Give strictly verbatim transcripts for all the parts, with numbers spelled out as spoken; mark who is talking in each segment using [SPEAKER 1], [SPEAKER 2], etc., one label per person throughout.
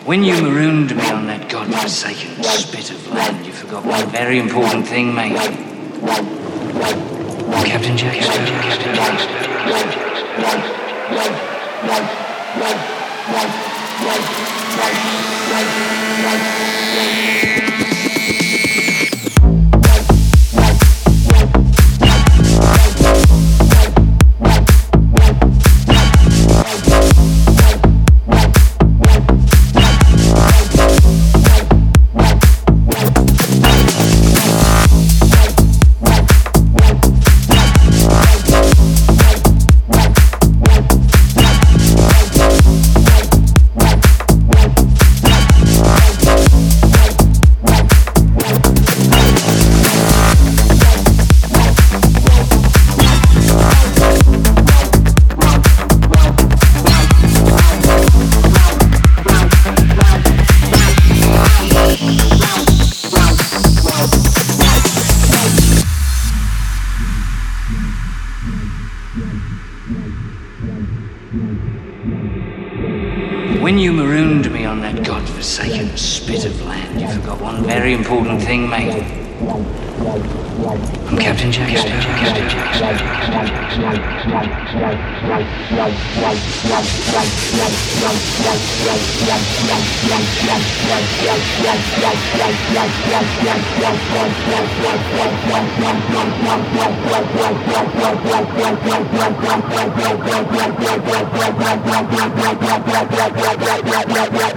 [SPEAKER 1] When you marooned me on that godforsaken spit of land, you forgot one very important thing, mate. Captain Jack Sparrow. Captain Jack When you marooned me on that godforsaken spit of land, you forgot one very important thing, mate. I'm Captain Jack Sparrow. Captain Jack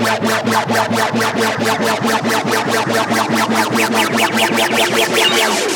[SPEAKER 1] Sparrow.